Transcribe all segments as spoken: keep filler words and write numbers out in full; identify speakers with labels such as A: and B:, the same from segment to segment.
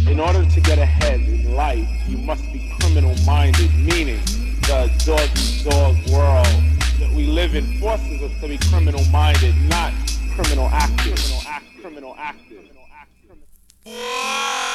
A: In order to get ahead in life, you must be criminal-minded, meaning the dog-eat-dog world that we live in forces us to be criminal-minded, not criminal active. Criminal act, criminal active. Criminal act, criminal.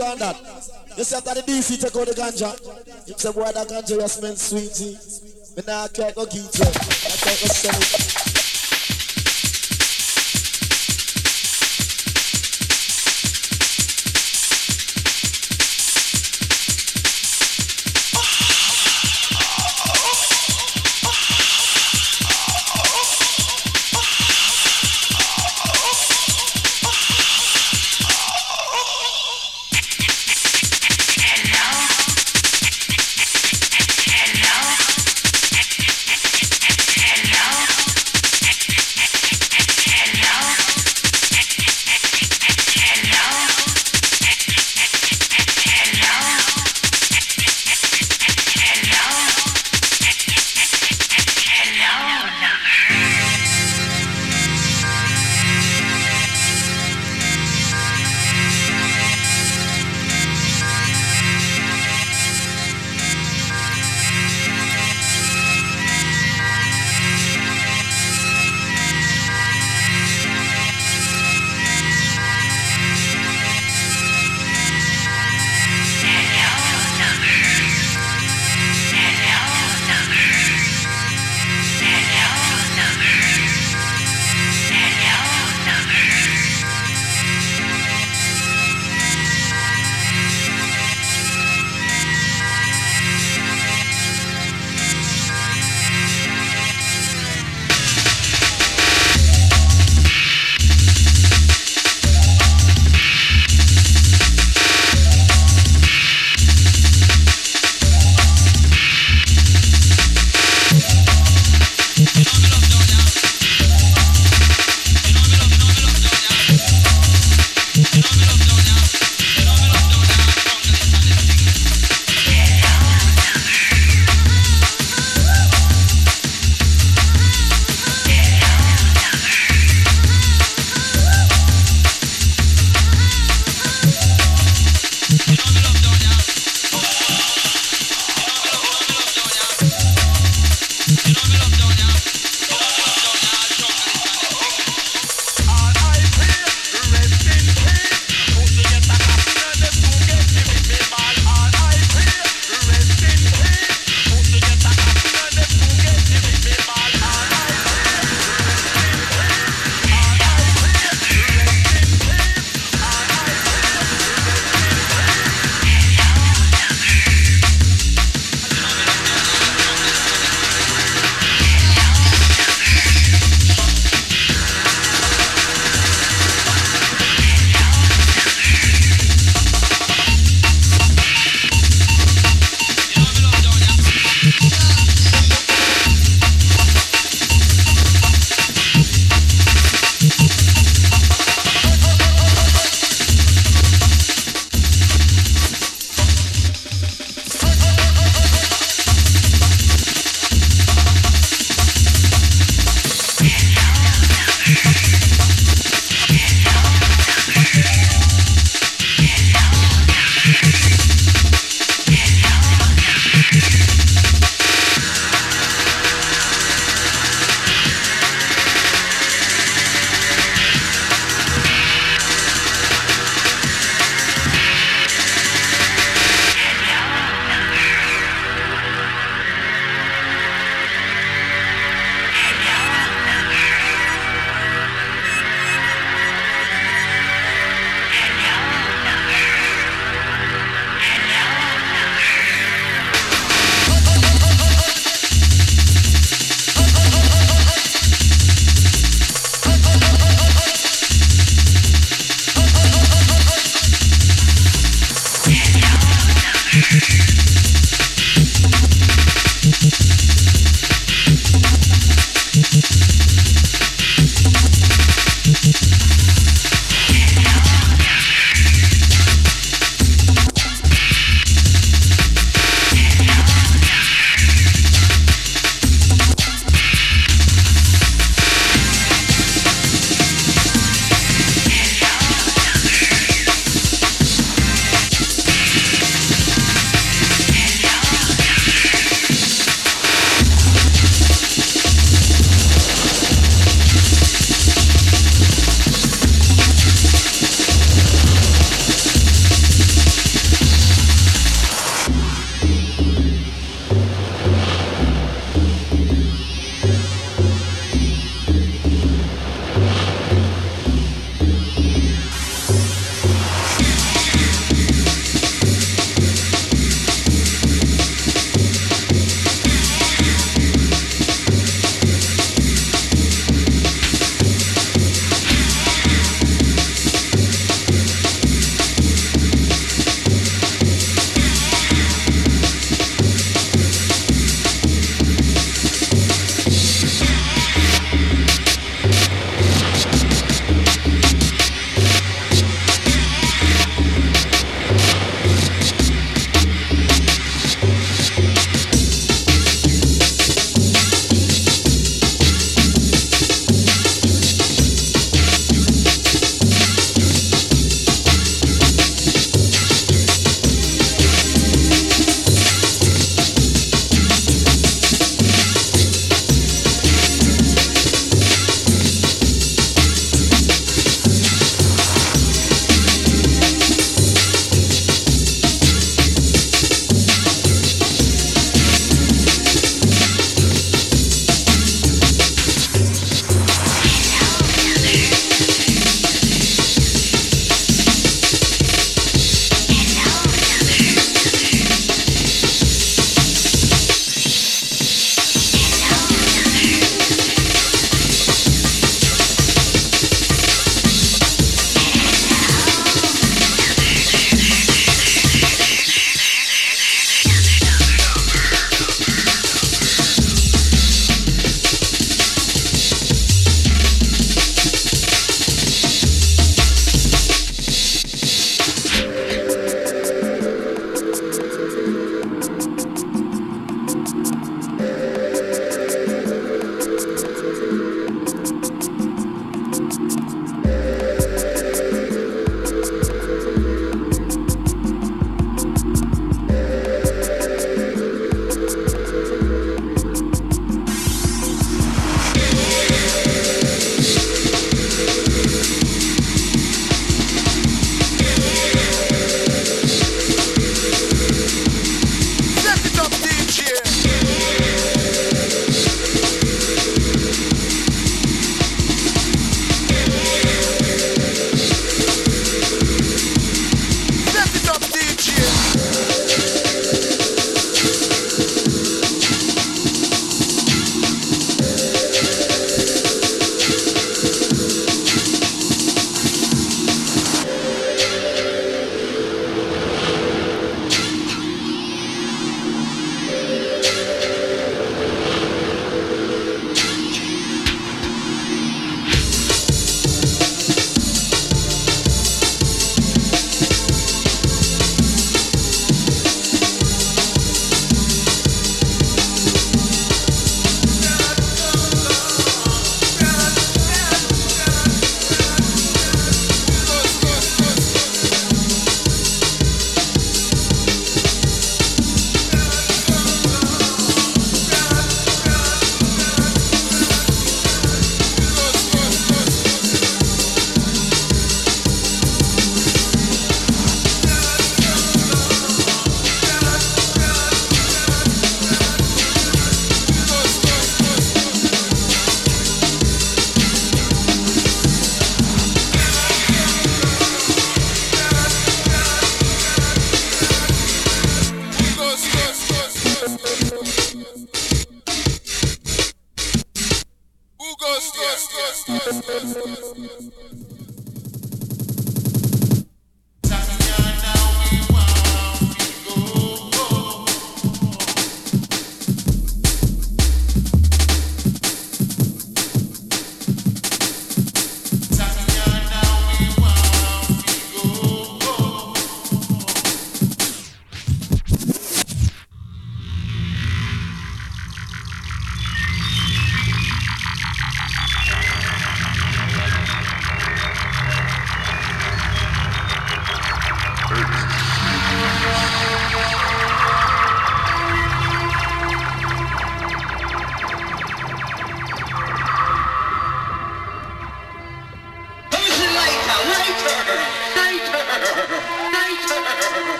B: on that. You see after the D C take out the ganja. You say boy that ganja just smell sweet. See? But now I can't go get you. I can't go sell it.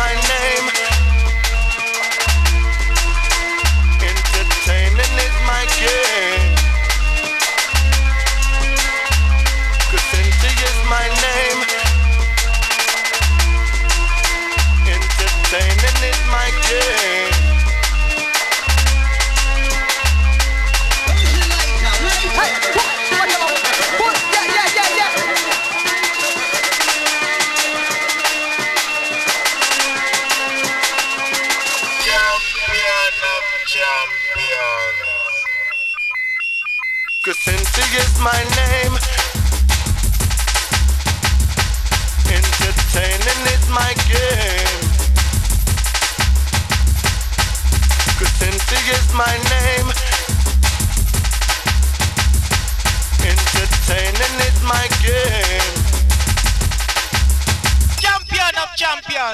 C: my name. Entertaining is my game. Crescenti is my name. Entertaining is my game.
D: Hey, what? Yeah, yeah, yeah, yeah.
C: Champion of champions. Crescenti is my name. Entertaining is my game. Crescenti is my name. Entertaining is my game. Champion of champions.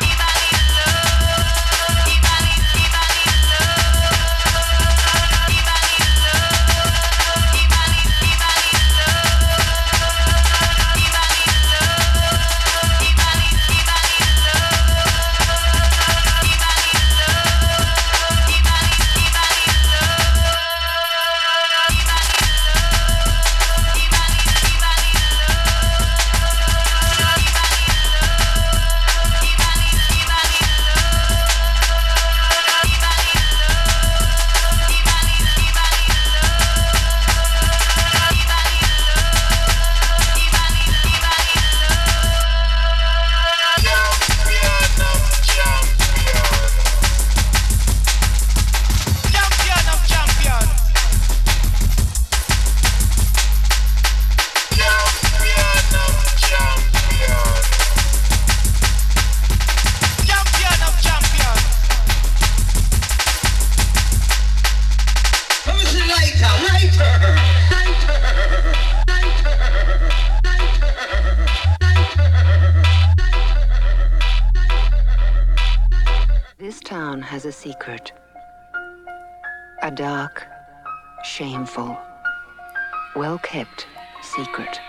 E: This town has a secret. A dark, shameful, well-kept secret.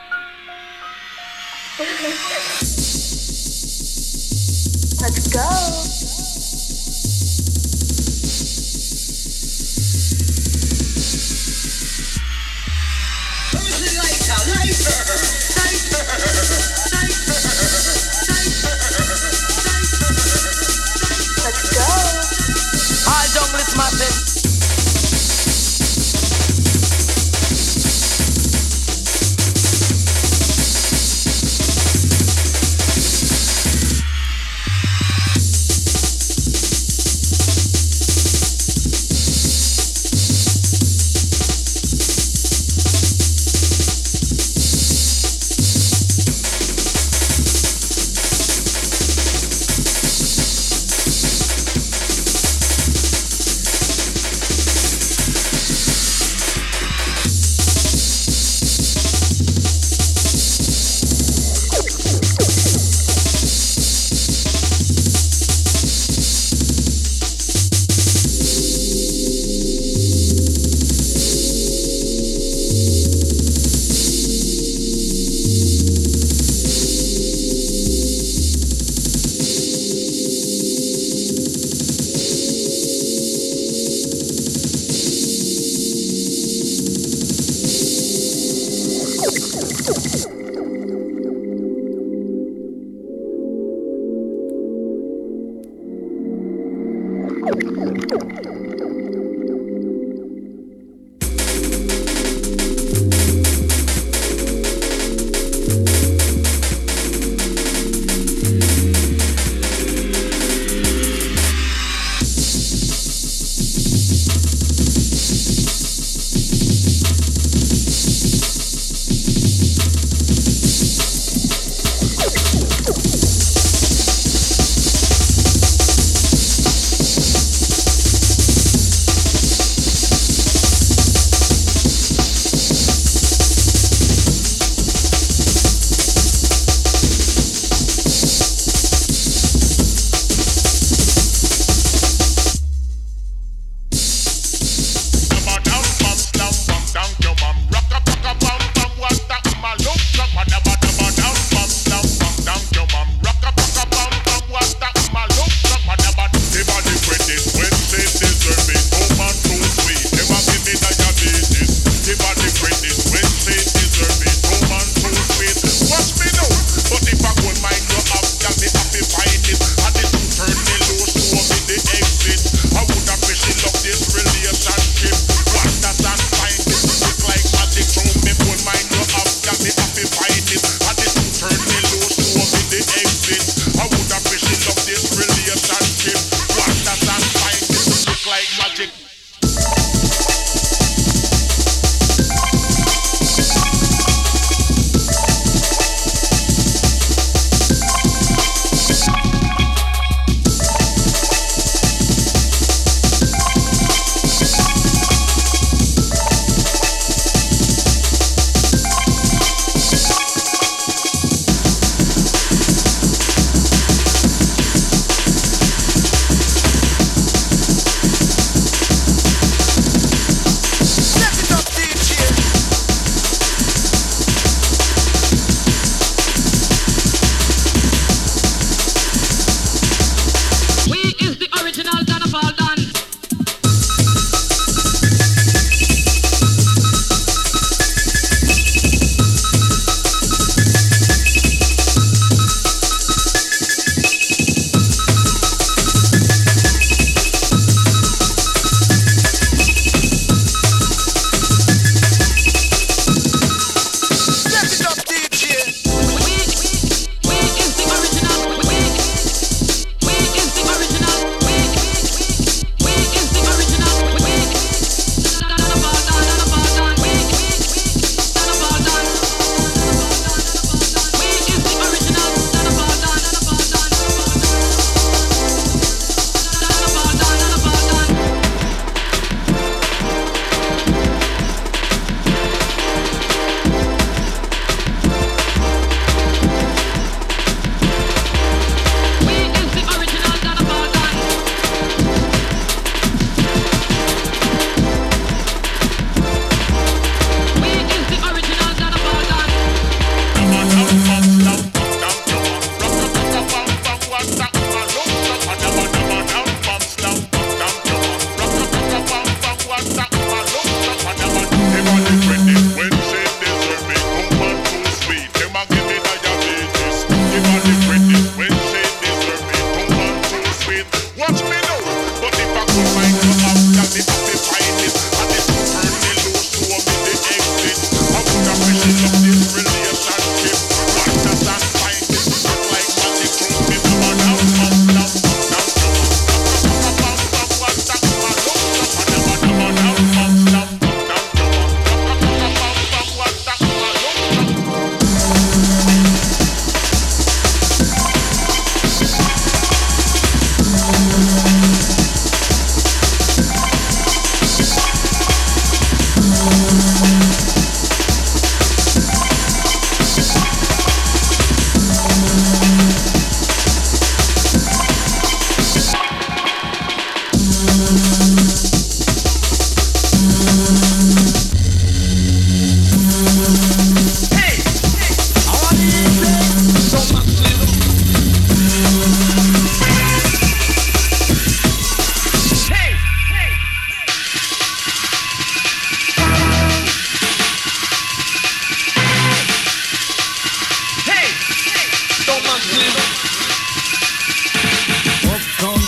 F: Let's go. Let's go.
D: All jungle is massive.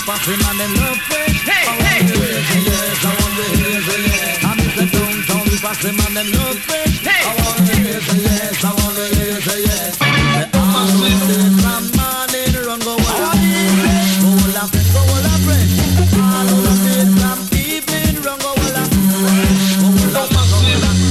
G: pass him and them love fresh. Hey, hey, yes, I want to hear the yes. I'm in the downtown, we pass him and them love fresh. Hey, I want to hear the yes, I want to hear the yes. The all of it from morning run go all of it. Go all of it, go all of it. All of it from evening run go all of it. Go all of it, go all of it.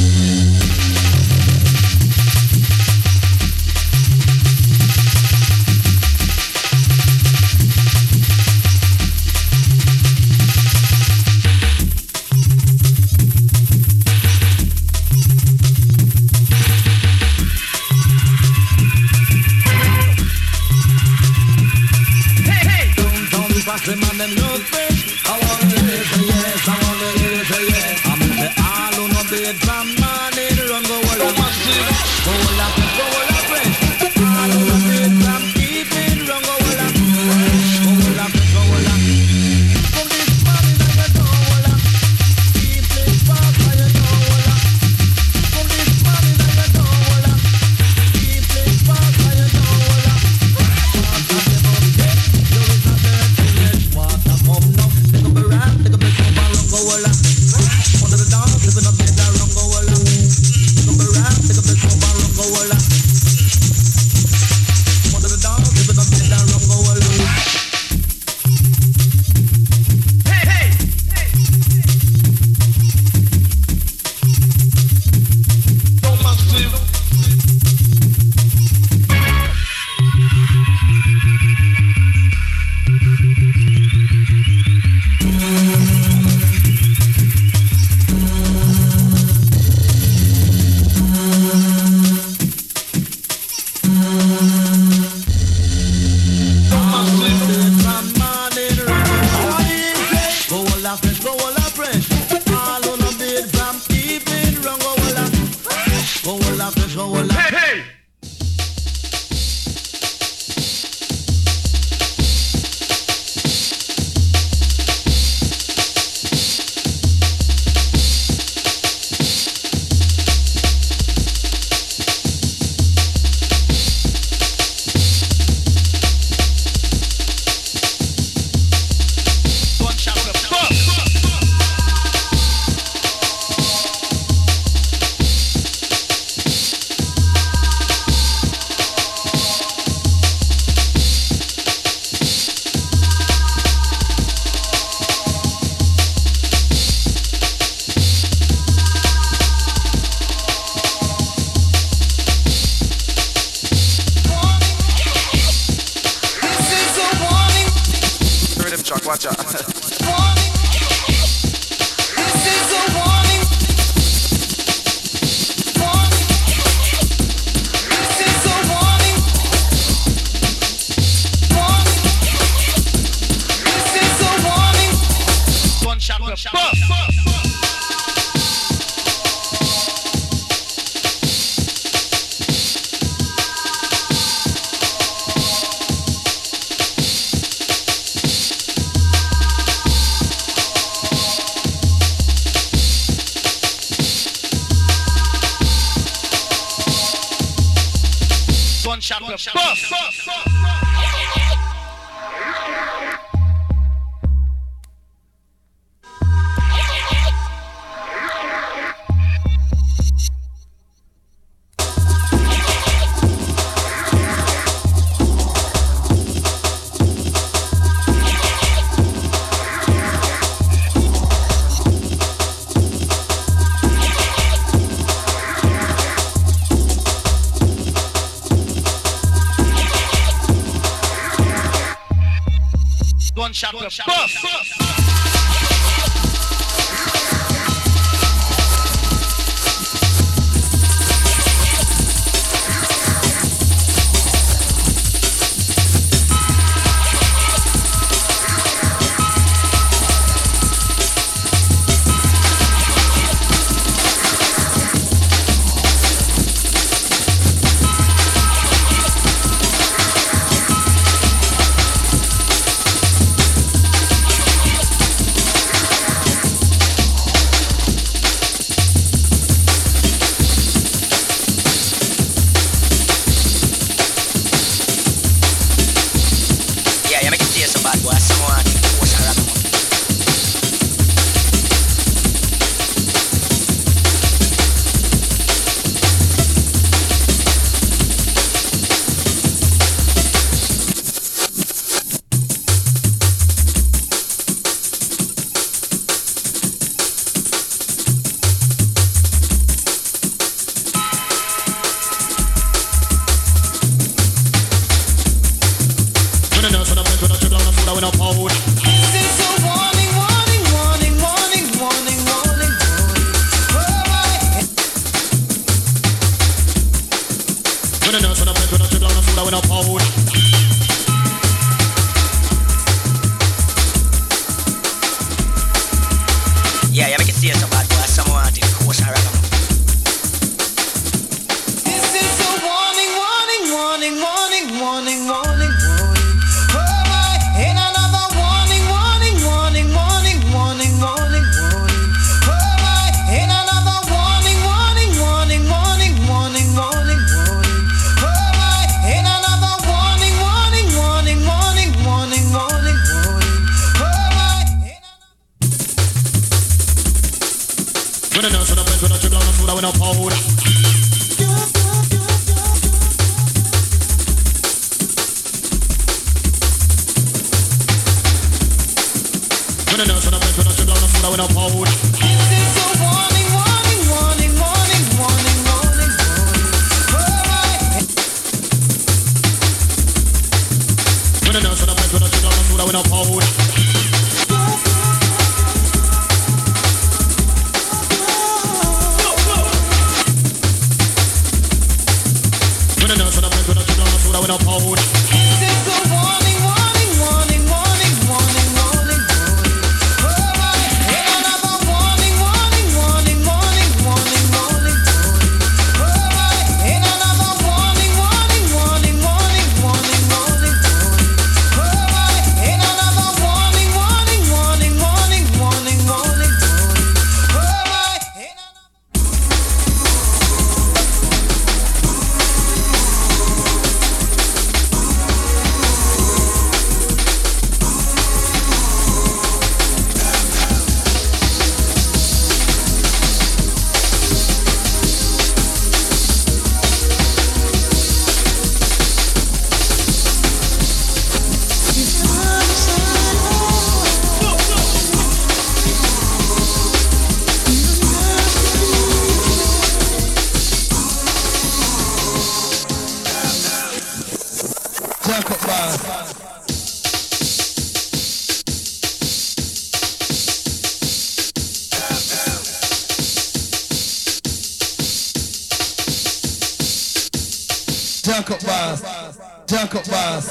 G: Pass them and them love fresh. I want to hear the yes, I want to hear the yes. I'm in the all on a bed from morning run go all up. Go all up, go all up fresh. All on a bed from evening run go all up. Go all up, go all up. From this morning I get go all up. Evening fast I get go all up. From this morning I get go all up. Evening fast I get go all up. Come now, take up a rap, take up a come and go all up. Under the dance, living up there, that run go all up. Take up a rap, take up a come and go all up. Under the dance, living up there, that run go all up. Hey, hey, hey. Don't mess with me.
C: Watch out.
H: Warning. This is a warning. Warning. This is a warning. Warning. This is a warning.
C: Gunshot, gunshot. Gunshot, gunshot, gunshot. Gunshot, gunshot, gunshot.
G: press with a triple on the food, I win a pound.
H: This is a warning, warning, warning, warning, warning, warning, warning. Alright.
G: When the nurse with a press with a triple on the food, I win a pound.
I: Yeah, yeah, make it see some bad boy, someone want it, course, I reckon.
H: This is a warning, warning, warning, warning, warning, warning, warning. Alright, in another warning, warning, warning, warning, warning, warning, warning. Alright, in another warning, warning, warning, warning, warning, warning, warning. Alright, in another warning, warning, warning, warning, warning, warning, warning. Alright, in
G: When the nurse with a press with a triple on the food, I win a pound. When the nurse with a press with a triple on the food, I win a pound.
H: This is a warning, warning, warning, warning, warning, warning, warning. Alright.
G: When the nurse with a press with a triple on the food, I win a pound. When the nurse with a press with a triple on the food, I win a pound.
H: This is a warning, warning, warning, warning, warning, warning, warning. Alright. In another warning, warning, warning, warning, warning, warning, warning. Alright. In another warning, warning, warning, warning, warning, warning, warning. Alright. In another warning, warning, warning, warning, warning, warning, warning. Alright. In another
B: Jacob Bar. Jacob Bar. Jacob Bar.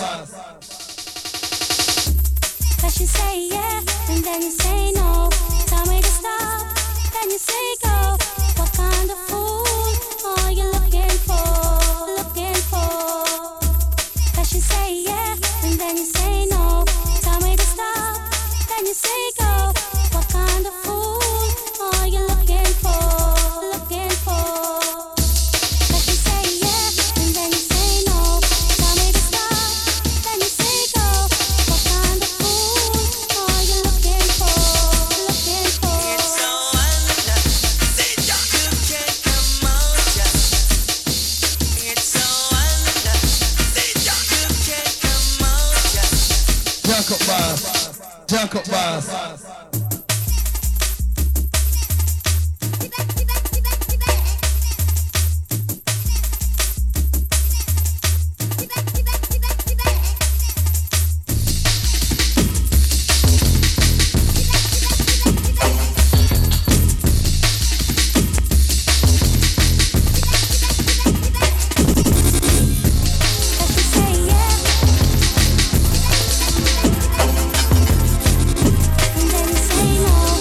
J: First you say yeah, and then you say no. Tell me to stop, then you say go. What kind of fool are you looking for? Looking for. First you say yeah, and then you say no. Tell me to stop, then you say go. What kind of fool are you looking for? Looking for. First you say yeah, and then you say no. Tell me to stop, then you say go. What kind of fool are you looking for? Looking for.
I: It's so under, say you can't come out, yeah. It's so under, say you can't come out, yeah.
B: Jacob Bar. Jacob Bar.
J: First you say yeah, and then you say no.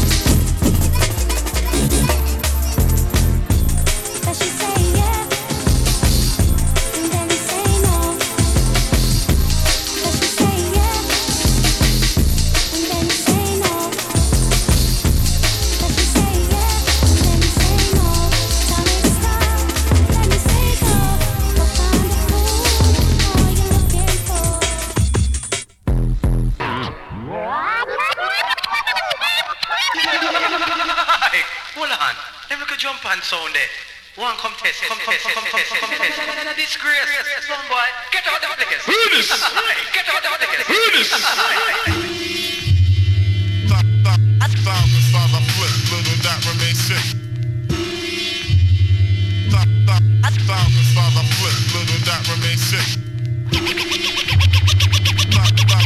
J: First you say yeah, and then you say no. First you say yeah, and then you say no. First you say yeah, and then you say no. Tell me to stop, then you say go. What kind of fool are you looking for?
C: Hey, hold on. Let me look a jump and sound there. One come test, come test, come test, come test. Disgrace, some boy. Get out of the place. Who this? Get out of the place. Who this?
K: Thousand stars I flip, little that remain sick. Thousand stars I flip, little that remain sick.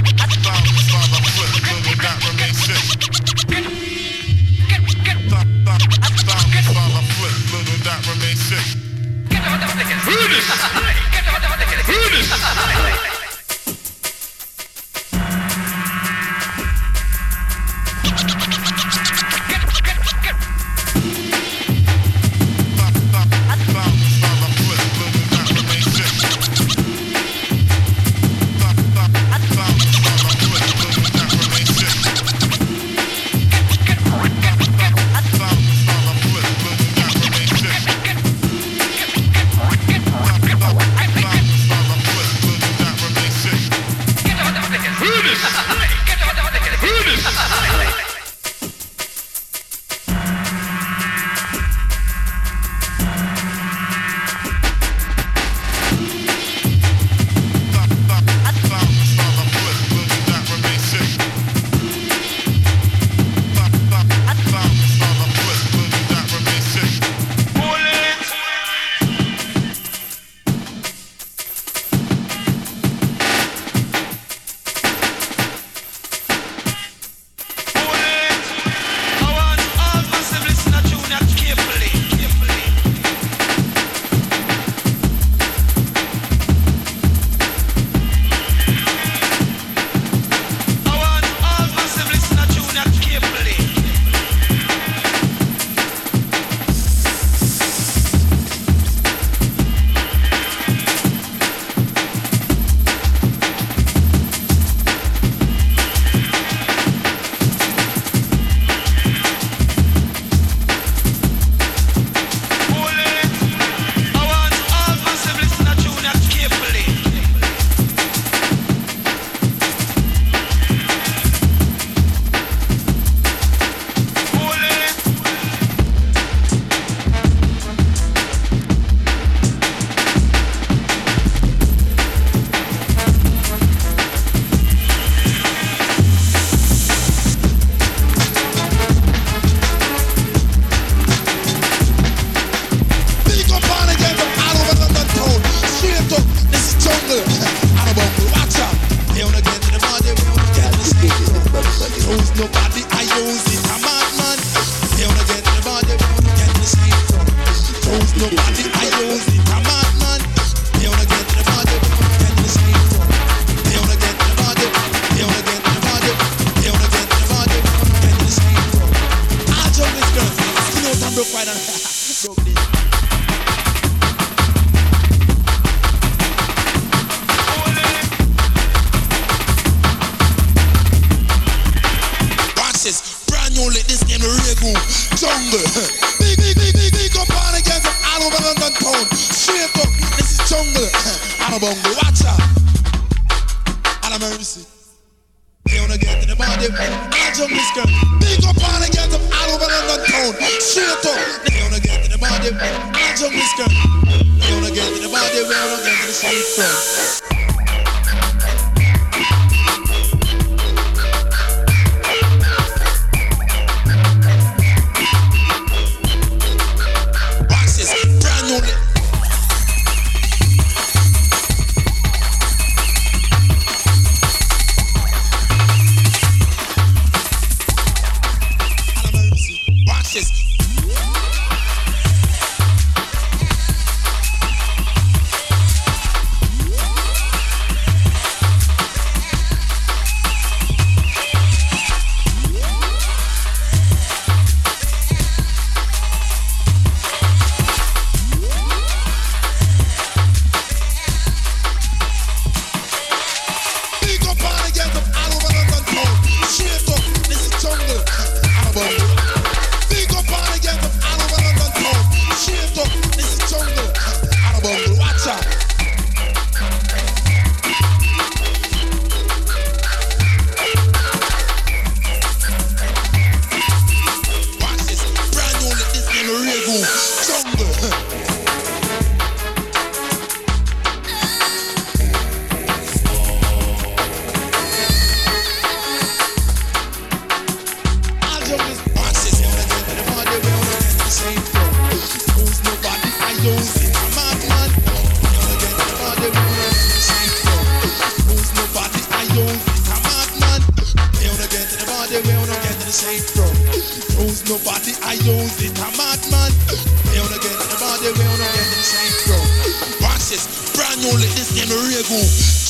B: bungle, watch out. And a mercy. They wanna get in the body, I jump this girl. Big up and get them all over London town. Straight up. They wanna get in the body, I jump this girl. They wanna get in the body, we wanna get in the street front. Brand new, let this name a real